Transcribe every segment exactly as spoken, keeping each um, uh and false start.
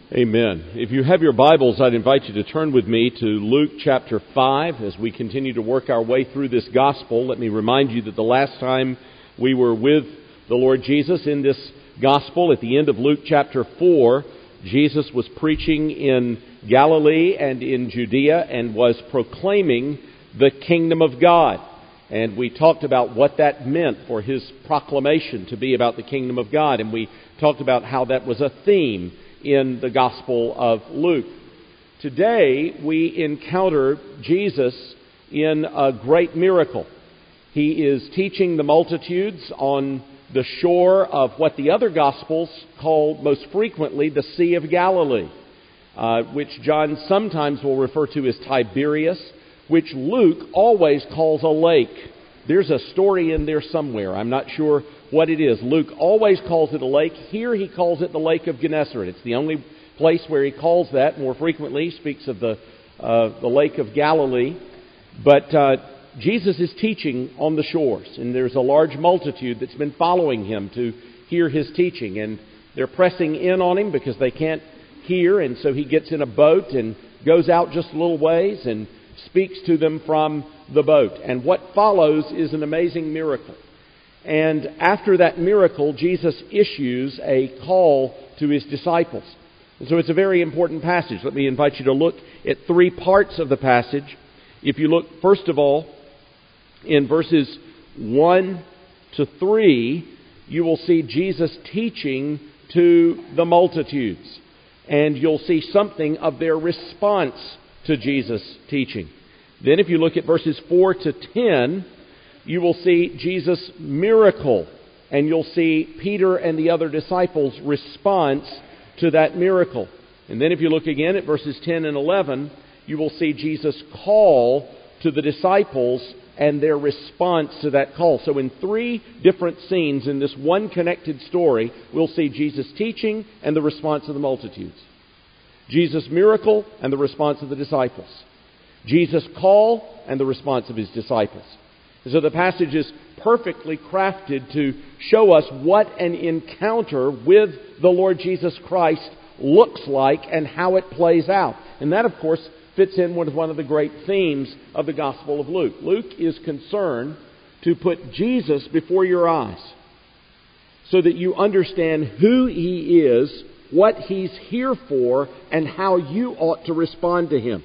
Amen. If you have your Bibles, I'd invite you to turn with me to Luke chapter five as we continue to work our way through this gospel. Let me remind you that the last time we were with the Lord Jesus in this gospel, at the end of Luke chapter four, Jesus was preaching in Galilee and in Judea and was proclaiming the kingdom of God. And we talked about what that meant for his proclamation to be about the kingdom of God. And we talked about how that was a theme in the Gospel of Luke. Today, we encounter Jesus in a great miracle. He is teaching the multitudes on the shore of what the other Gospels call most frequently the Sea of Galilee, uh, which John sometimes will refer to as Tiberias, which Luke always calls a lake. There's a story in there somewhere. I'm not sure what it is. Luke always calls it a lake. Here he calls it the Lake of Gennesaret. It's the only place where he calls that. More frequently, he speaks of the uh, the Lake of Galilee. But uh, Jesus is teaching on the shores, and there's a large multitude that's been following him to hear his teaching. And they're pressing in on him because they can't hear, and so he gets in a boat and goes out just a little ways and speaks to them from the boat. And what follows is an amazing miracle. And after that miracle, Jesus issues a call to his disciples. And so it's a very important passage. Let me invite you to look at three parts of the passage. If you look, first of all, in verses one to three, you will see Jesus teaching to the multitudes. And you'll see something of their response to Jesus' teaching. Then if you look at verses four to ten, you will see Jesus' miracle, and you'll see Peter and the other disciples' response to that miracle. And then if you look again at verses ten and eleven, you will see Jesus' call to the disciples and their response to that call. So in three different scenes in this one connected story, we'll see Jesus' teaching and the response of the multitudes. Jesus' miracle and the response of the disciples. Jesus' call and the response of his disciples. And so the passage is perfectly crafted to show us what an encounter with the Lord Jesus Christ looks like and how it plays out. And that, of course, fits in with one of the great themes of the Gospel of Luke. Luke is concerned to put Jesus before your eyes so that you understand who he is, what he's here for, and how you ought to respond to him.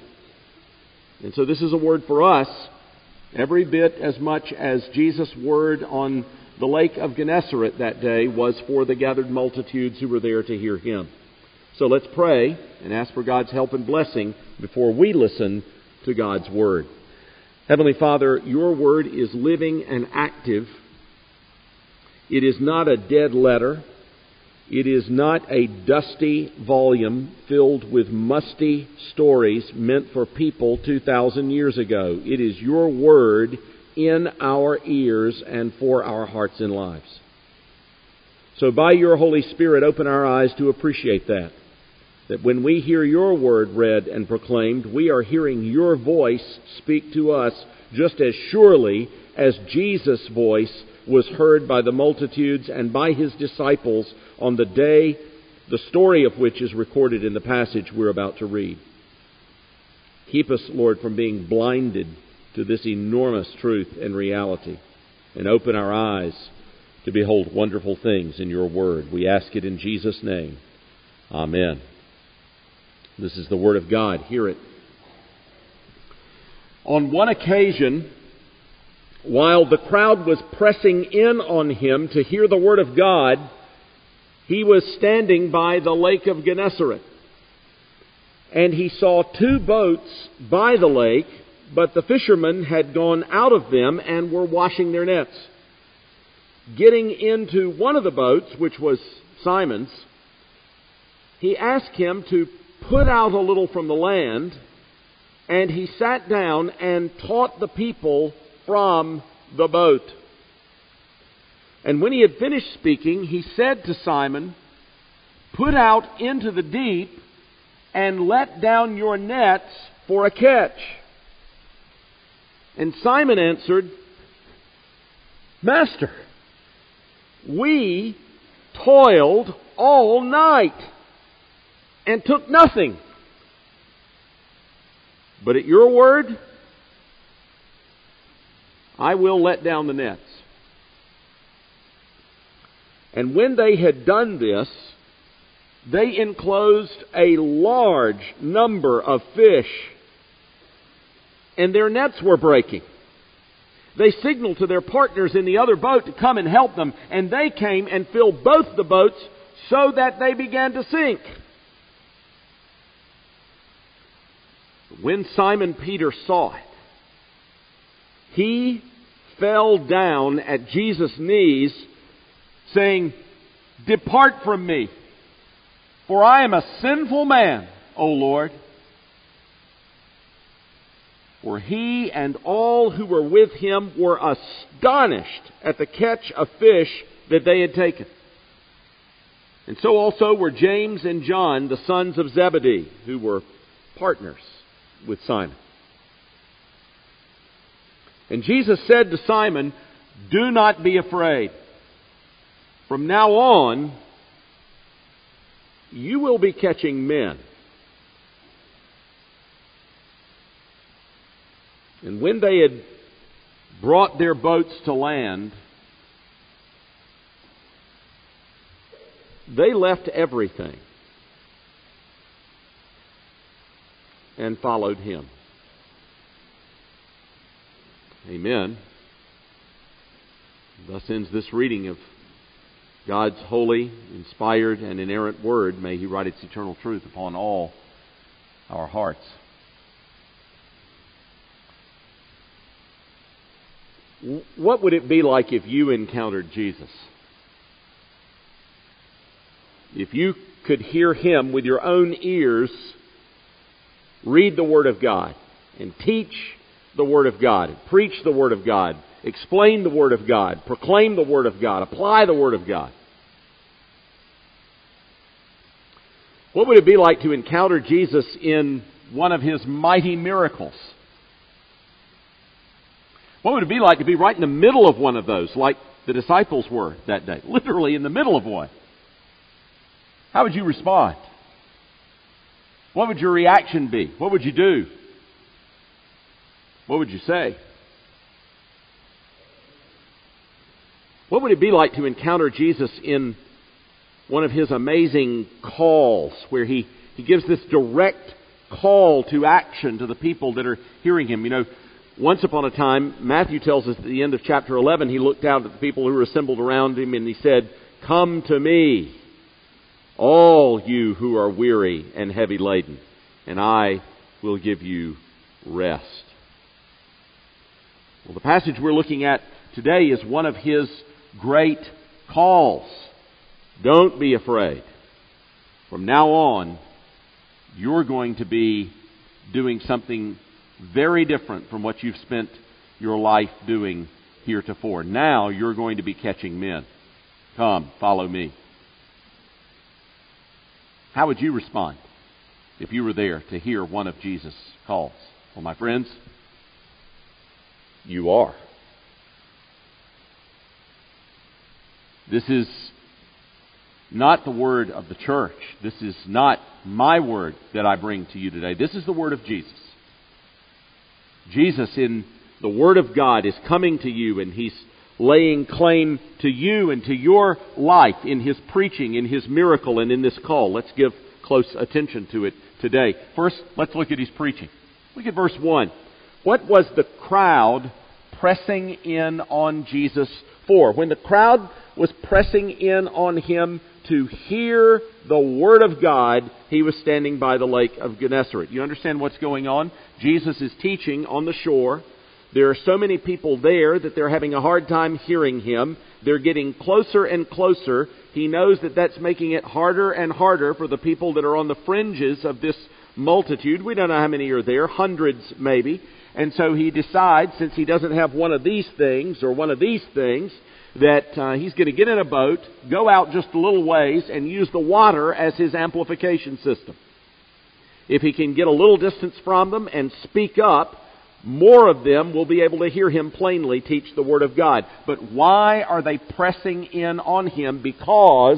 And so this is a word for us every bit as much as Jesus' word on the Lake of Gennesaret that day was for the gathered multitudes who were there to hear him. So let's pray and ask for God's help and blessing before we listen to God's word. Heavenly Father, your word is living and active. It is not a dead letter. It is not a dusty volume filled with musty stories meant for people two thousand years ago. It is your word in our ears and for our hearts and lives. So by your Holy Spirit, open our eyes to appreciate that. That when we hear your word read and proclaimed, we are hearing your voice speak to us just as surely as Jesus' voice was heard by the multitudes and by his disciples on the day, the story of which is recorded in the passage we're about to read. Keep us, Lord, from being blinded to this enormous truth and reality, and open our eyes to behold wonderful things in your word. We ask it in Jesus' name. Amen. This is the word of God. Hear it. On one occasion, while the crowd was pressing in on him to hear the word of God, he was standing by the Lake of Gennesaret. And he saw two boats by the lake, but the fishermen had gone out of them and were washing their nets. Getting into one of the boats, which was Simon's, he asked him to put out a little from the land, and he sat down and taught the people from the boat. And when he had finished speaking, he said to Simon, "Put out into the deep and let down your nets for a catch." And Simon answered, "Master, we toiled all night and took nothing. But at your word, I will let down the nets. And when they had done this, they enclosed a large number of fish, and their nets were breaking. They signaled to their partners in the other boat to come and help them, and they came and filled both the boats so that they began to sink. When Simon Peter saw it, he fell down at Jesus' knees, saying, "Depart from me, for I am a sinful man, O Lord." For he and all who were with him were astonished at the catch of fish that they had taken. And so also were James and John, the sons of Zebedee, who were partners with Simon. And Jesus said to Simon, "Do not be afraid. From now on, you will be catching men." And when they had brought their boats to land, they left everything and followed him. Amen. Thus ends this reading of God's holy, inspired, and inerrant Word. May He write its eternal truth upon all our hearts. What would it be like if you encountered Jesus? If you could hear Him with your own ears read the Word of God and teach the Word of God, preach the Word of God, explain the Word of God, proclaim the Word of God, apply the Word of God. What would it be like to encounter Jesus in one of His mighty miracles? What would it be like to be right in the middle of one of those, like the disciples were that day? Literally in the middle of one. How would you respond? What would your reaction be? What would you do? What would you say? What would it be like to encounter Jesus in one of His amazing calls, where He, he gives this direct call to action to the people that are hearing Him? You know, once upon a time, Matthew tells us at the end of chapter eleven, He looked out at the people who were assembled around Him and He said, "Come to me, all you who are weary and heavy laden, and I will give you rest." Well, the passage we're looking at today is one of His great calls. Don't be afraid. From now on, you're going to be doing something very different from what you've spent your life doing heretofore. Now you're going to be catching men. Come, follow me. How would you respond if you were there to hear one of Jesus' calls? Well, my friends, you are. This is not the word of the church. This is not my word that I bring to you today. This is the word of Jesus. Jesus in the Word of God is coming to you, and He's laying claim to you and to your life in His preaching, in His miracle, and in this call. Let's give close attention to it today. First, let's look at His preaching. Look at verse one. What was the crowd pressing in on Jesus for? When the crowd was pressing in on Him to hear the Word of God, He was standing by the lake of Gennesaret. You understand what's going on? Jesus is teaching on the shore. There are so many people there that they're having a hard time hearing Him. They're getting closer and closer. He knows that that's making it harder and harder for the people that are on the fringes of this multitude. We don't know how many are there, hundreds maybe. And so He decides, since He doesn't have one of these things or one of these things, that uh, He's going to get in a boat, go out just a little ways, and use the water as His amplification system. If He can get a little distance from them and speak up, more of them will be able to hear Him plainly teach the Word of God. But why are they pressing in on Him? Because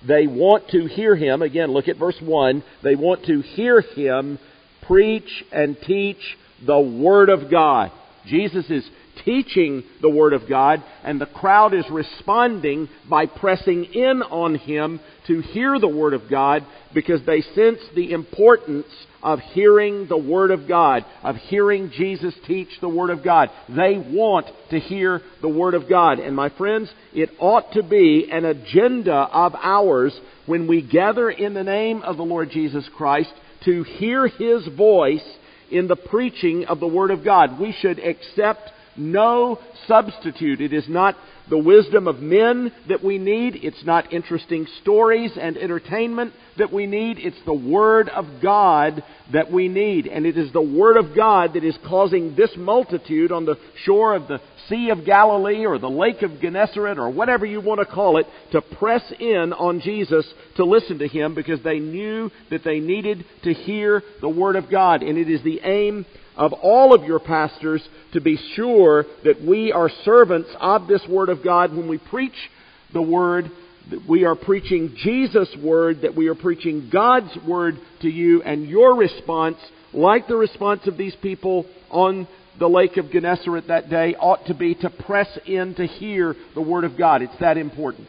They want to hear Him. Again, look at verse one. They want to hear Him preach and teach the Word of God. Jesus is teaching the Word of God, and the crowd is responding by pressing in on Him to hear the Word of God, because they sense the importance of hearing the Word of God, of hearing Jesus teach the Word of God. They want to hear the Word of God. And my friends, it ought to be an agenda of ours when we gather in the name of the Lord Jesus Christ to hear His voice in the preaching of the Word of God. We should accept no substitute. It is not the wisdom of men that we need. It's not interesting stories and entertainment that we need. It's the Word of God that we need. And it is the Word of God that is causing this multitude on the shore of the Sea of Galilee or the Lake of Gennesaret or whatever you want to call it to press in on Jesus to listen to Him, because they knew that they needed to hear the Word of God. And it is the aim of all of your pastors to be sure that we are servants of this Word of God. When we preach the Word, that we are preaching Jesus' Word, that we are preaching God's Word to you, and your response, like the response of these people on the Lake of Gennesaret that day, ought to be to press in to hear the Word of God. It's that important.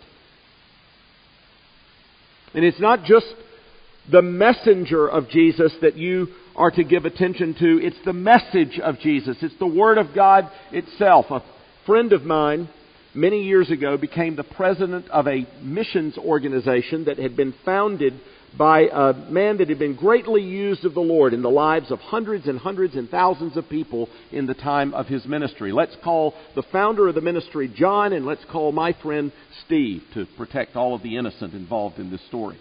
And it's not just the messenger of Jesus that you are to give attention to. It's the message of Jesus. It's the Word of God itself. A friend of mine many years ago became the president of a missions organization that had been founded by a man that had been greatly used of the Lord in the lives of hundreds and hundreds and thousands of people in the time of his ministry. Let's call the founder of the ministry John, and let's call my friend Steve, to protect all of the innocent involved in this story.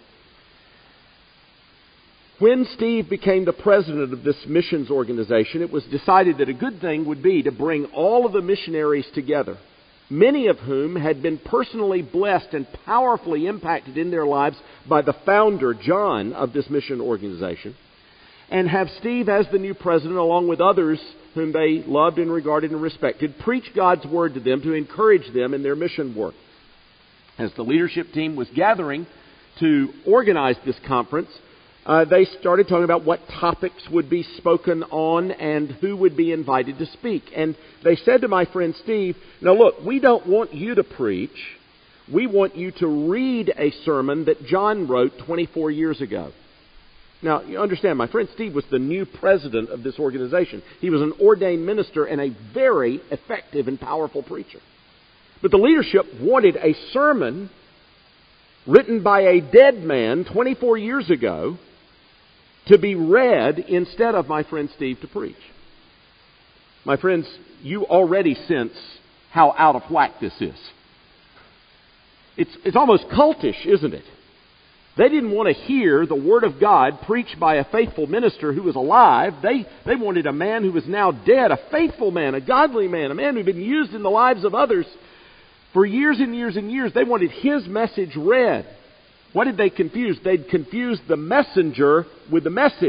When Steve became the president of this missions organization, it was decided that a good thing would be to bring all of the missionaries together, many of whom had been personally blessed and powerfully impacted in their lives by the founder, John, of this mission organization, and have Steve as the new president, along with others whom they loved and regarded and respected, preach God's Word to them to encourage them in their mission work. As the leadership team was gathering to organize this conference, Uh, they started talking about what topics would be spoken on and who would be invited to speak. And they said to my friend Steve, now look, we don't want you to preach. We want you to read a sermon that John wrote twenty-four years ago. Now, you understand, my friend Steve was the new president of this organization. He was an ordained minister and a very effective and powerful preacher. But the leadership wanted a sermon written by a dead man twenty-four years ago to be read instead of my friend Steve to preach. My friends, you already sense how out of whack this is. It's, it's almost cultish, isn't it? They didn't want to hear the Word of God preached by a faithful minister who was alive. They, they wanted a man who was now dead, a faithful man, a godly man, a man who had been used in the lives of others for years and years and years. They wanted his message read. What did they confuse? They'd confused the messenger with the message.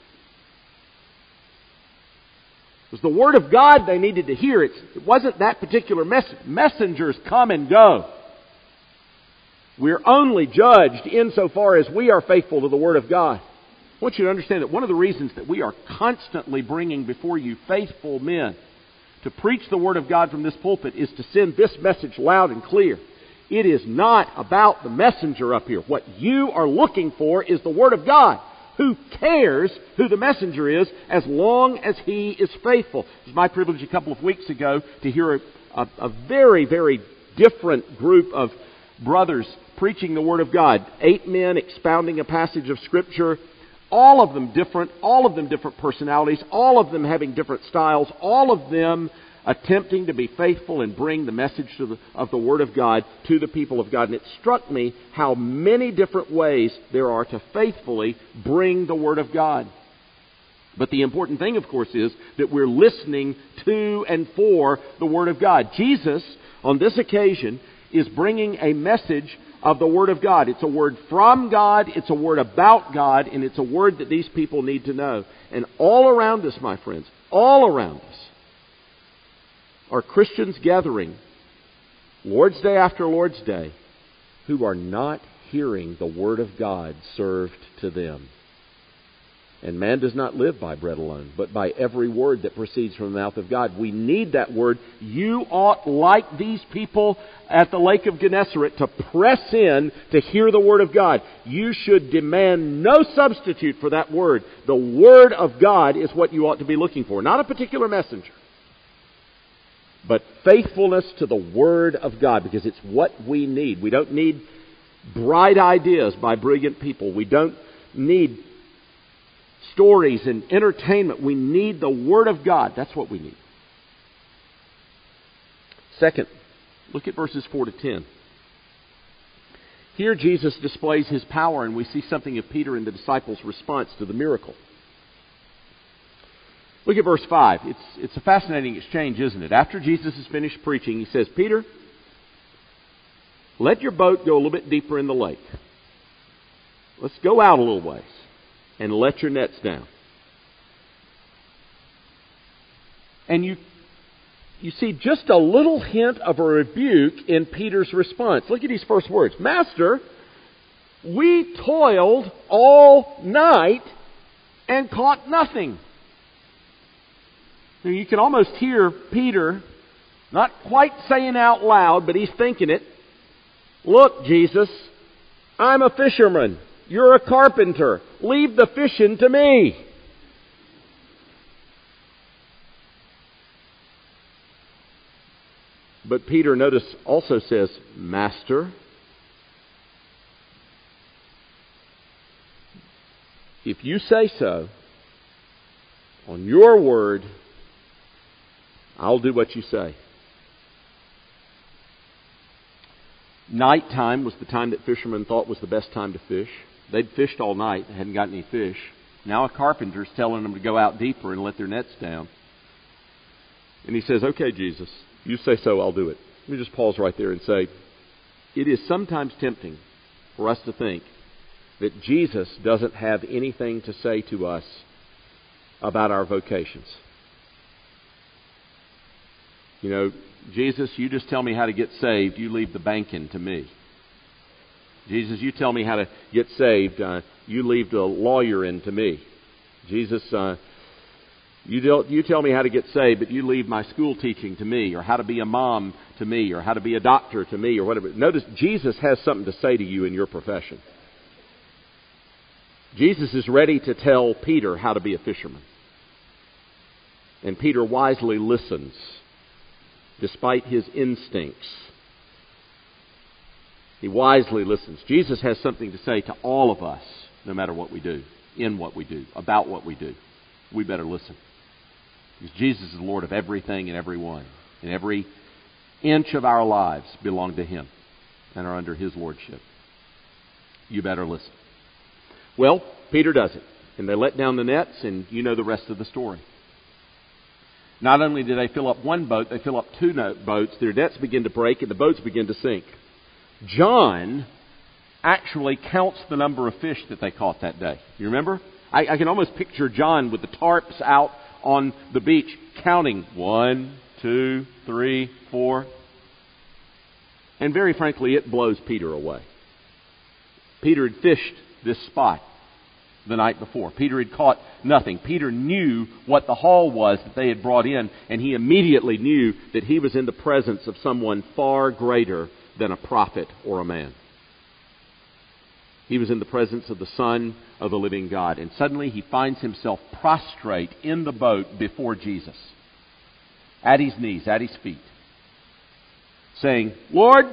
It was the Word of God they needed to hear. It wasn't that particular message. Messengers come and go. We're only judged insofar as we are faithful to the Word of God. I want you to understand that one of the reasons that we are constantly bringing before you faithful men to preach the Word of God from this pulpit is to send this message loud and clear. It is not about the messenger up here. What you are looking for is the Word of God. Who cares who the messenger is as long as he is faithful? It was my privilege a couple of weeks ago to hear a, a, a very, very different group of brothers preaching the Word of God. Eight men expounding a passage of Scripture. All of them different. All of them different personalities. All of them having different styles. All of them attempting to be faithful and bring the message to the, of the Word of God to the people of God. And it struck me how many different ways there are to faithfully bring the Word of God. But the important thing, of course, is that we're listening to and for the Word of God. Jesus, on this occasion, is bringing a message of the Word of God. It's a word from God, it's a word about God, and it's a word that these people need to know. And all around us, my friends, all around us, are Christians gathering Lord's Day after Lord's Day who are not hearing the Word of God served to them. And man does not live by bread alone, but by every word that proceeds from the mouth of God. We need that word. You ought, like these people at the Lake of Gennesaret, to press in to hear the Word of God. You should demand no substitute for that Word. The Word of God is what you ought to be looking for, not a particular messenger, but faithfulness to the Word of God, because it's what we need. We don't need bright ideas by brilliant people. We don't need stories and entertainment. We need the Word of God. That's what we need. Second, look at verses four to ten. Here Jesus displays His power, and we see something of Peter and the disciples' response to the miracle. Look at verse five. It's, it's a fascinating exchange, isn't it? After Jesus has finished preaching, He says, Peter, let your boat go a little bit deeper in the lake. Let's go out a little ways and let your nets down. And you, you see just a little hint of a rebuke in Peter's response. Look at these first words. Master, we toiled all night and caught nothing. Now, you can almost hear Peter not quite saying out loud, but he's thinking it. Look, Jesus, I'm a fisherman. You're a carpenter. Leave the fishing to me. But Peter, notice, also says, Master, if you say so, on your word, I'll do what you say. Nighttime was the time that fishermen thought was the best time to fish. They'd fished all night. They hadn't got any fish. Now a carpenter's telling them to go out deeper and let their nets down. And he says, okay, Jesus, you say so, I'll do it. Let me just pause right there and say, it is sometimes tempting for us to think that Jesus doesn't have anything to say to us about our vocations. You know, Jesus, you just tell me how to get saved. You leave the banking to me. Jesus, you tell me how to get saved. Uh, you leave the lawyer in to me. Jesus, uh, you, del- you tell me how to get saved, but you leave my school teaching to me, or how to be a mom to me, or how to be a doctor to me, or whatever. Notice, Jesus has something to say to you in your profession. Jesus is ready to tell Peter how to be a fisherman. And Peter wisely listens, despite his instincts. He wisely listens. Jesus has something to say to all of us, no matter what we do, in what we do, about what we do. We better listen. Because Jesus is the Lord of everything and everyone. And every inch of our lives belong to Him and are under His lordship. You better listen. Well, Peter does it. And they let down the nets, and you know the rest of the story. Not only do they fill up one boat, they fill up two boats. Their nets begin to break and the boats begin to sink. John actually counts the number of fish that they caught that day. You remember? I, I can almost picture John with the tarps out on the beach counting one, two, three, four. And very frankly, it blows Peter away. Peter had fished this spot the night before. Peter had caught nothing. Peter knew what the haul was that they had brought in, and he immediately knew that he was in the presence of someone far greater than a prophet or a man. He was in the presence of the Son of the living God. And suddenly he finds himself prostrate in the boat before Jesus, at his knees, at his feet, saying, Lord,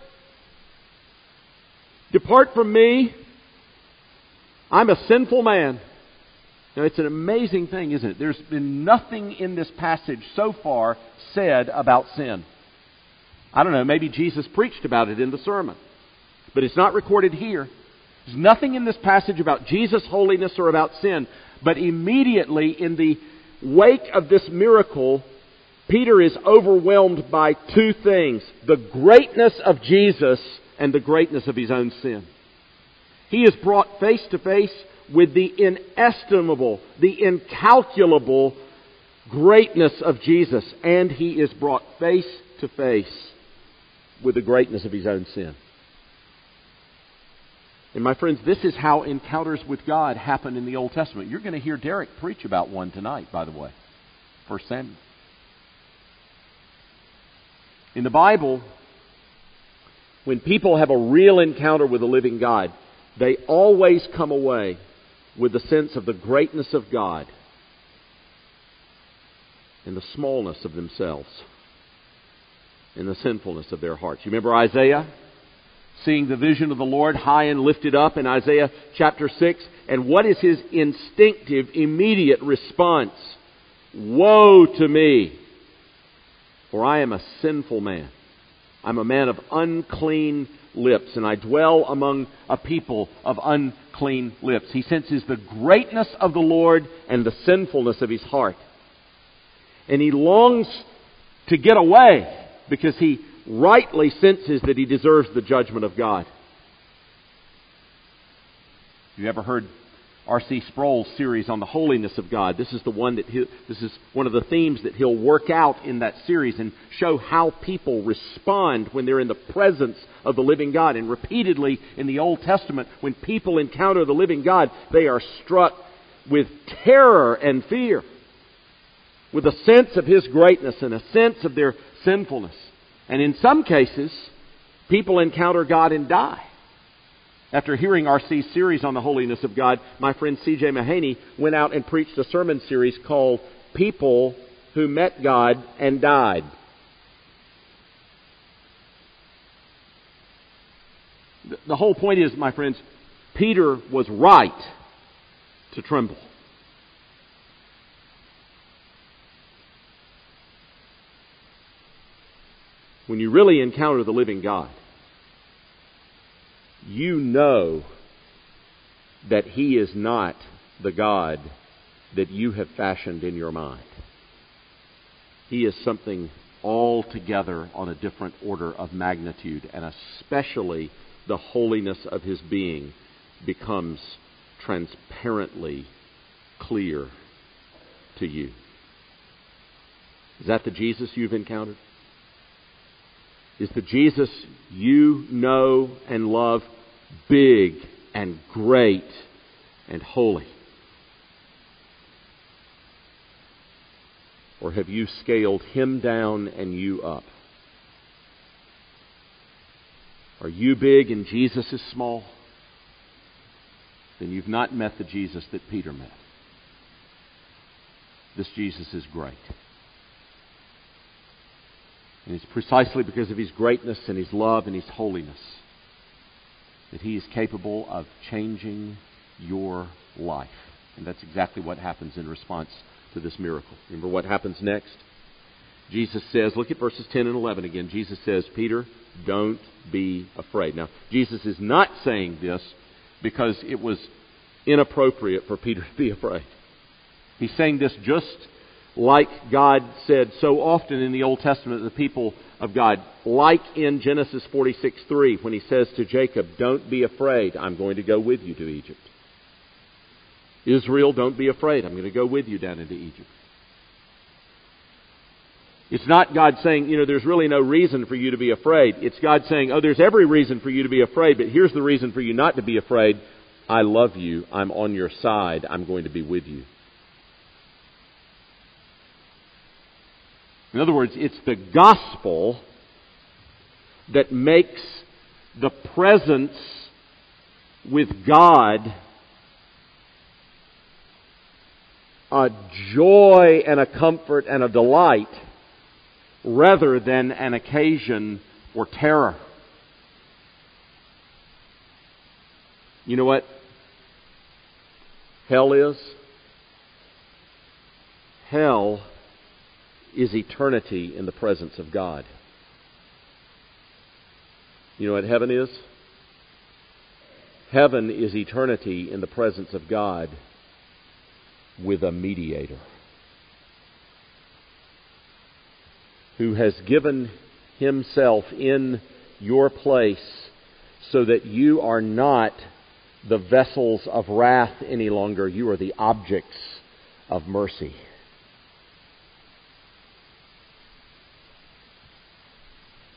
depart from me. I'm a sinful man. Now, it's an amazing thing, isn't it? There's been nothing in this passage so far said about sin. I don't know, maybe Jesus preached about it in the sermon. But it's not recorded here. There's nothing in this passage about Jesus' holiness or about sin. But immediately in the wake of this miracle, Peter is overwhelmed by two things: the greatness of Jesus and the greatness of his own sin. He is brought face to face with the inestimable, the incalculable greatness of Jesus. And he is brought face to face with the greatness of his own sin. And my friends, this is how encounters with God happen in the Old Testament. You're going to hear Derek preach about one tonight, by the way. First Samuel. In the Bible, when people have a real encounter with the living God, they always come away with the sense of the greatness of God and the smallness of themselves and the sinfulness of their hearts. You remember Isaiah seeing the vision of the Lord high and lifted up in Isaiah chapter six? And what is his instinctive, immediate response? Woe to me, for I am a sinful man. I'm a man of unclean lips, and I dwell among a people of unclean lips. He senses the greatness of the Lord and the sinfulness of his heart. And he longs to get away because he rightly senses that he deserves the judgment of God. You ever heard R C Sproul's series on the holiness of God? This is the one that he, this is one of the themes that he'll work out in that series and show how people respond when they're in the presence of the living God. And repeatedly in the Old Testament, when people encounter the living God, they are struck with terror and fear, with a sense of His greatness and a sense of their sinfulness. And in some cases, people encounter God and die. After hearing R C's series on the holiness of God, my friend C J Mahaney went out and preached a sermon series called People Who Met God and Died. The whole point is, my friends, Peter was right to tremble. When you really encounter the living God, you know that He is not the God that you have fashioned in your mind. He is something altogether on a different order of magnitude, and especially the holiness of His being becomes transparently clear to you. Is that the Jesus you've encountered? Is the Jesus you know and love big and great and holy? Or have you scaled Him down and you up? Are you big and Jesus is small? Then you've not met the Jesus that Peter met. This Jesus is great. And it's precisely because of His greatness and His love and His holiness that He is capable of changing your life. And that's exactly what happens in response to this miracle. Remember what happens next? Jesus says, look at verses ten and eleven again. Jesus says, Peter, don't be afraid. Now, Jesus is not saying this because it was inappropriate for Peter to be afraid. He's saying this just like God said so often in the Old Testament to the people of God, like in Genesis forty-six three, when He says to Jacob, don't be afraid, I'm going to go with you to Egypt. Israel, don't be afraid, I'm going to go with you down into Egypt. It's not God saying, you know, there's really no reason for you to be afraid. It's God saying, oh, there's every reason for you to be afraid, but here's the reason for you not to be afraid. I love you, I'm on your side, I'm going to be with you. In other words, it's the gospel that makes the presence with God a joy and a comfort and a delight rather than an occasion for terror. You know what hell is? Hell is eternity in the presence of God. You know what heaven is? Heaven is eternity in the presence of God with a mediator who has given Himself in your place so that you are not the vessels of wrath any longer. You are the objects of mercy.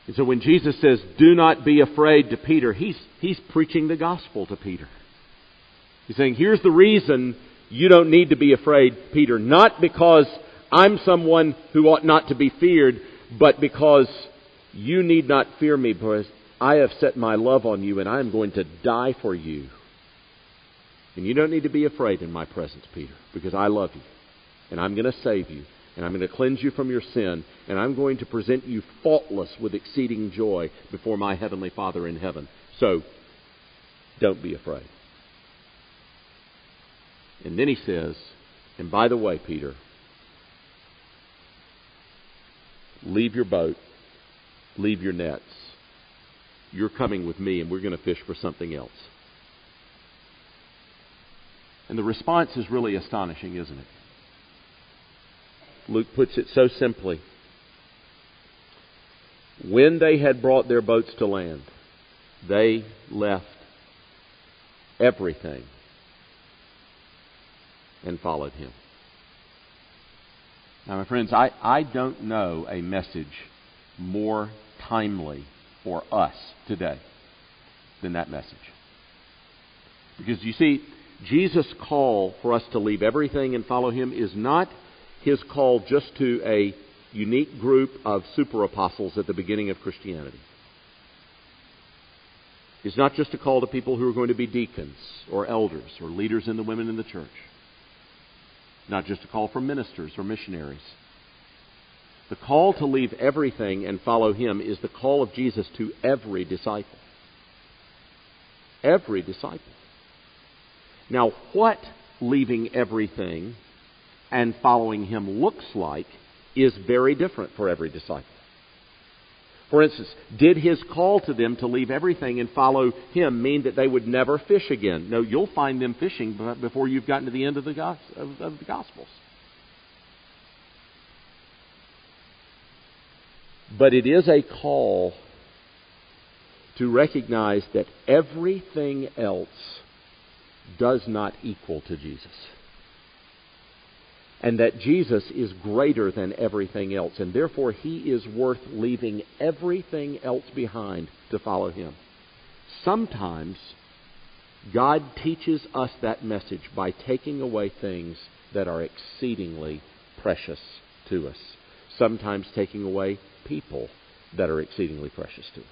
And so when Jesus says, do not be afraid to Peter, he's, he's preaching the gospel to Peter. He's saying, here's the reason you don't need to be afraid, Peter. Not because I'm someone who ought not to be feared, but because you need not fear me, because I have set my love on you and I am going to die for you. And you don't need to be afraid in my presence, Peter, because I love you. And I'm going to save you. And I'm going to cleanse you from your sin. And I'm going to present you faultless with exceeding joy before my heavenly Father in heaven. So, don't be afraid. And then he says, and by the way, Peter, leave your boat, leave your nets. You're coming with me and we're going to fish for something else. And the response is really astonishing, isn't it? Luke puts it so simply. When they had brought their boats to land, they left everything and followed him. Now, my friends, I, I don't know a message more timely for us today than that message. Because you see, Jesus' call for us to leave everything and follow him is not his call just to a unique group of super apostles at the beginning of Christianity. It's not just a call to people who are going to be deacons or elders or leaders in the women in the church. Not just a call for ministers or missionaries. The call to leave everything and follow him is the call of Jesus to every disciple. Every disciple. Now, what leaving everything and following him looks like is very different for every disciple. For instance, did his call to them to leave everything and follow him mean that they would never fish again? No, you'll find them fishing before you've gotten to the end of the, gos- of, of the Gospels. But it is a call to recognize that everything else does not equal to Jesus. And that Jesus is greater than everything else. And therefore, he is worth leaving everything else behind to follow him. Sometimes, God teaches us that message by taking away things that are exceedingly precious to us. Sometimes taking away people that are exceedingly precious to us.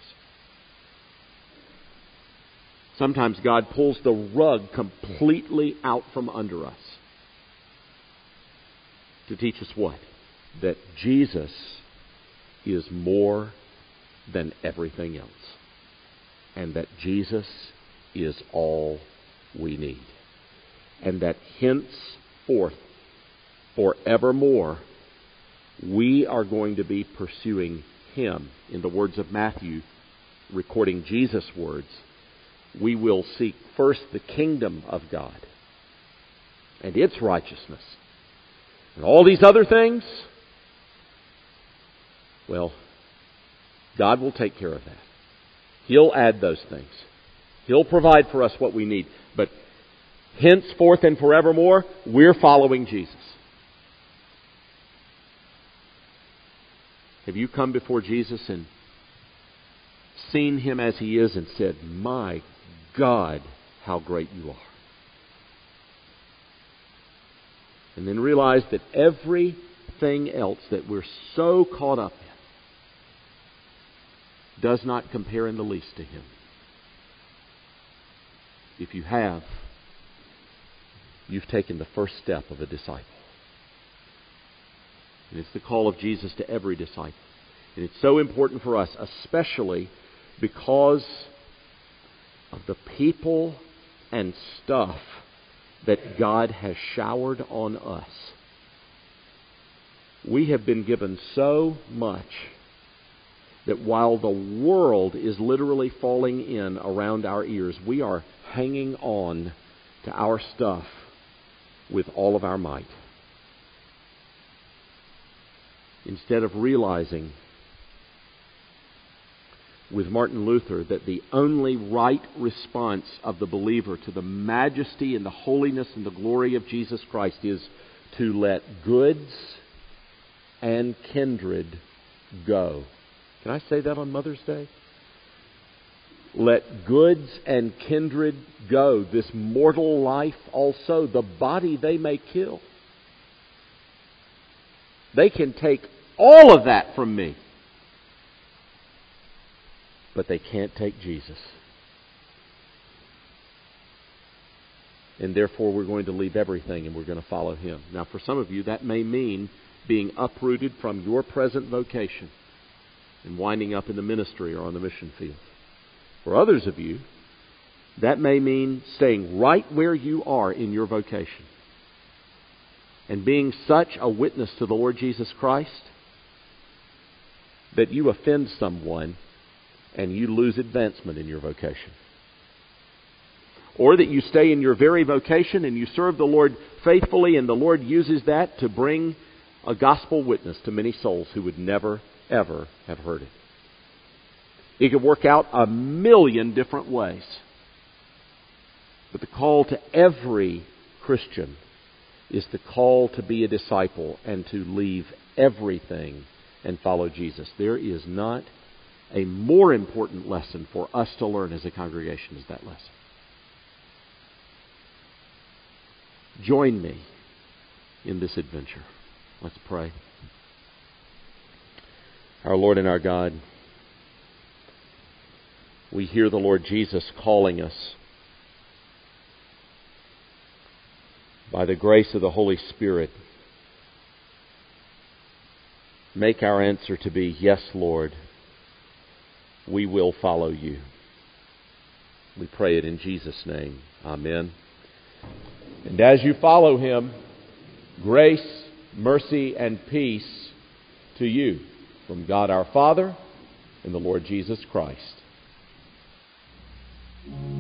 Sometimes God pulls the rug completely out from under us to teach us what? That Jesus is more than everything else. And that Jesus is all we need. And that henceforth, forevermore, we are going to be pursuing him. In the words of Matthew, recording Jesus' words, we will seek first the kingdom of God and its righteousness. And all these other things, well, God will take care of that. He'll add those things. He'll provide for us what we need. But henceforth and forevermore, we're following Jesus. Have you come before Jesus and seen him as he is and said, "My God, how great you are"? And then realize that everything else that we're so caught up in does not compare in the least to him. If you have, you've taken the first step of a disciple. And it's the call of Jesus to every disciple. And it's so important for us, especially because of the people and stuff that God has showered on us. We have been given so much that while the world is literally falling in around our ears, we are hanging on to our stuff with all of our might. Instead of realizing with Martin Luther that the only right response of the believer to the majesty and the holiness and the glory of Jesus Christ is to let goods and kindred go Can I say that on Mother's Day? Let goods and kindred go. This mortal life also, the body they may kill. They can take all of that from me. But they can't take Jesus. And therefore we're going to leave everything and we're going to follow Him. Now for some of you that may mean being uprooted from your present vocation and winding up in the ministry or on the mission field. For others of you, that may mean staying right where you are in your vocation and being such a witness to the Lord Jesus Christ that you offend someone and you lose advancement in your vocation. Or that you stay in your very vocation and you serve the Lord faithfully, and the Lord uses that to bring a gospel witness to many souls who would never, ever have heard it. It could work out a million different ways. But the call to every Christian is the call to be a disciple and to leave everything and follow Jesus. There is not a more important lesson for us to learn as a congregation as that lesson. Join me in this adventure. Let's pray. Our Lord and our God, we hear the Lord Jesus calling us by the grace of the Holy Spirit. Make our answer to be, yes, Lord, we will follow you. We pray it in Jesus' name. Amen. And as you follow Him, grace, mercy, and peace to you from God our Father and the Lord Jesus Christ.